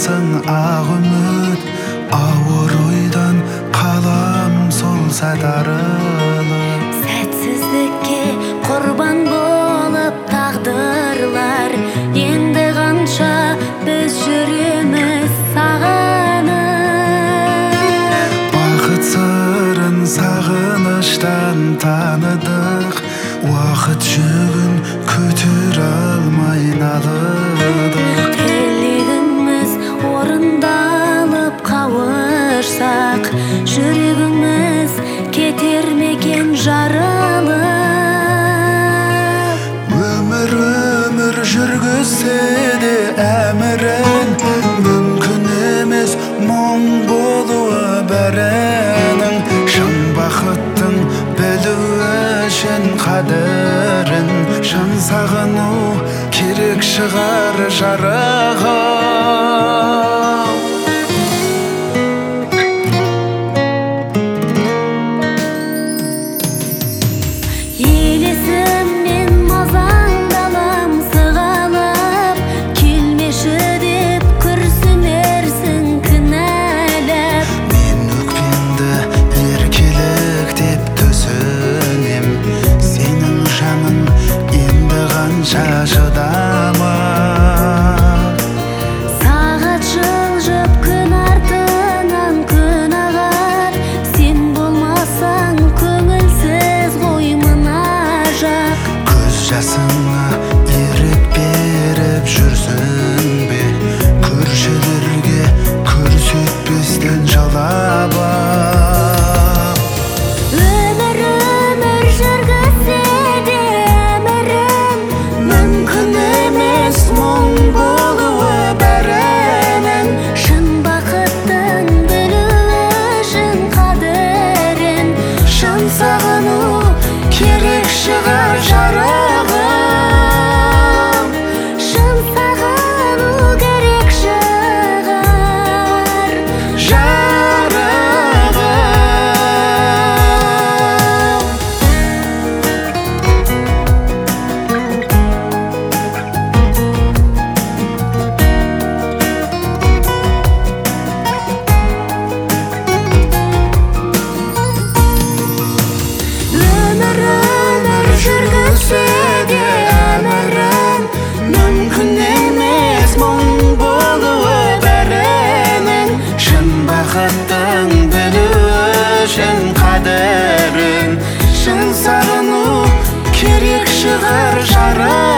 аңсасың ақ үміт, ауыр ойдан қалам сол сәт арылып. Сәтсіздікке құрбан болып тағдырлар, енді қанша біз жүреміз сағынып. Бақыт сырын сағыныштан таныдық, уақыт жүгін көтер алмай налыдық. Тілегіміз орындалып қауышсақ, жүрегіміз кетер мекен жарылып. Өмір жүргізсе де әмірін, мүмкін емес мұң болуы бәрінің. Шын бақыттың білу үшін қадірін, шын сағыну керек шығар жарығым. Елесіммен мазаңдалам сығалап, келмеші деп күрсінерсің кінәлап. Мен өкпеңді еркелік деп түсінем, сенің жаның енді қанша шыдама. Сағат жылжып күн артынан күн ағар, сен болмасаң көңілсіз ғой мына жақ. Көз жасыңа ерік беріп жүрсің бе, көршілерге көрсетпестен жалап ап. Өмір жүргізсе де әмірін, мүмкін емес мұң болуы бәрінің. Шын бақыттың білу үшін қадірін, шын сағыну керек шығар жарығым. Шын сағыну керек шығар жарығым. Өмір жүргізсе де әмірін, мүмкін емес мұң болуы бәрінің. Шын бақыттың білу үшін қадірін, шын сағыну керек шығар жарығым.